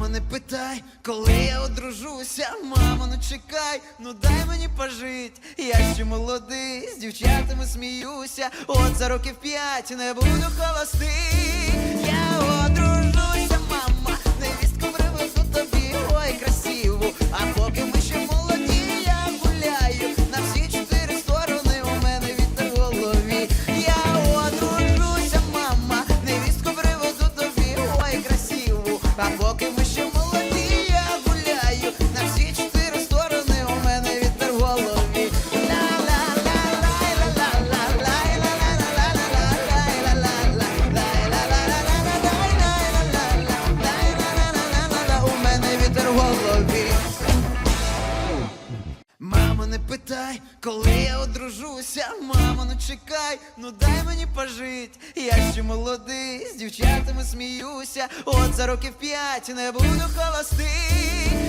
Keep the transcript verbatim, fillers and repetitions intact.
Мамо, не питай, коли я одружуся. Мамо, не чекай, ну дай мені пожить. Я ще молодий, з дівчатами сміюся. От за років п'ять не буду холостий. Я одружуся, мама, невістку привезу тобі, ой, красиву. А поки ми ще молоді, я гуляю на всі чотири сторони, у мене вітер в голові. Я одружуся, мама, невістку привезу тобі, ой, красиву. А поки ми ще молоді, я гуляю на всі чотири сторони, у мене вітер в голові. У мене вітер в голові. Мамо, не питай, коли я одружуся. Мамо, не чекай, ну дай мені пожить. Я ще молодий, з дівчатами сміюся. От за років п'ять не буду холостий.